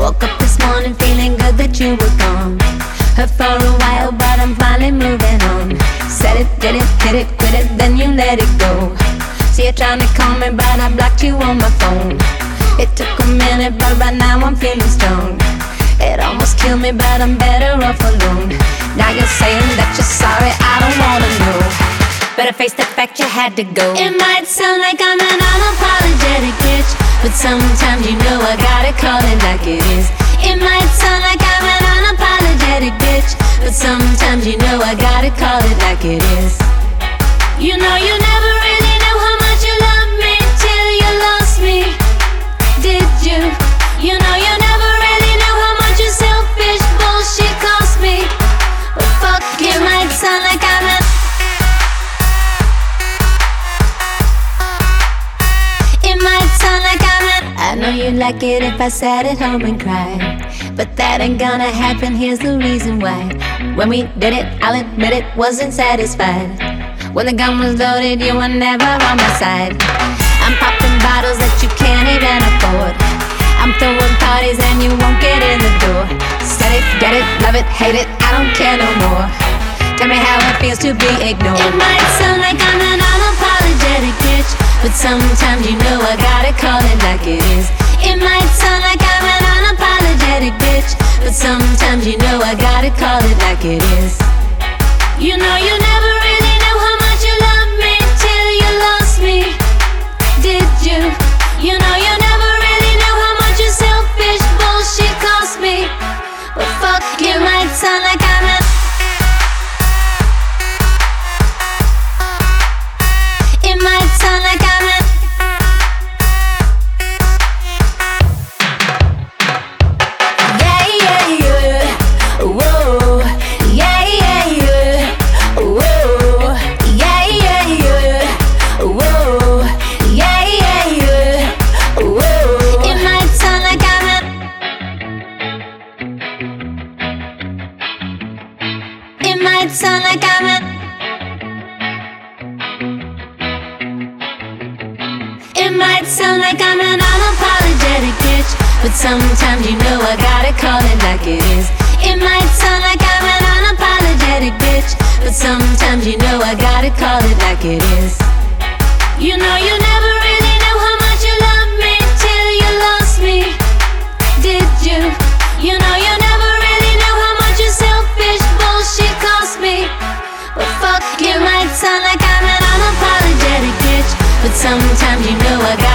Woke up this morning feeling good that you were gone. Hurt for a while, but I'm finally moving on. Said it, did it, hit it, quit it, then you let it go. See you're trying to call me, but I blocked you on my phone. It took a minute, but right now I'm feeling strong. It almost killed me, but I'm better off alone. Now you're saying that you're sorry, I don't wanna know. Better face the fact you had to go. It might sound like I'm an unapologetic bitch, but sometimes you know I gotta call it like it is. It might sound like I'm an unapologetic bitch, but sometimes you know I gotta call it like it is. You know you never really knew how much you loved me till you lost me, did you? You know you never really knew how much your selfish bullshit cost me. But fuck, it might sound like I'm an I know you'd like it if I sat at home and cried, but that ain't gonna happen, here's the reason why. When we did it, I'll admit it, wasn't satisfied. When the gun was loaded, you were never on my side. I'm popping bottles that you can't even afford. I'm throwing parties and you won't get in the door. Set it, get it, love it, hate it, I don't care no more. Tell me how it feels to be ignored. It might sound like I'm an unapologetic bitch, but sometimes you know I gotta call it like it is. It might sound like I'm an unapologetic bitch, but sometimes you know I gotta call it like it is. You know you never really knew how much you loved me till you lost me, did you? You know you never really knew how much your selfish bullshit cost me. But fuck, it might sound like I'm an It might sound like I'm an Yeah, yeah, yeah. Whoa. Yeah, yeah, yeah. Whoa. Yeah, yeah, yeah. Whoa. Yeah, yeah, yeah. Whoa. It might sound like I'm an It might sound like I'm an It might sound like I'm an unapologetic bitch, but sometimes you know I gotta call it like it is. It might sound like I'm an unapologetic bitch, but sometimes you know I gotta call it like it is. You know you never really knew how much you loved me till you lost me, did you? You know you never really knew how much your selfish bullshit cost me. But fuck, it might sound like I'm an unapologetic bitch, but sometimes you know I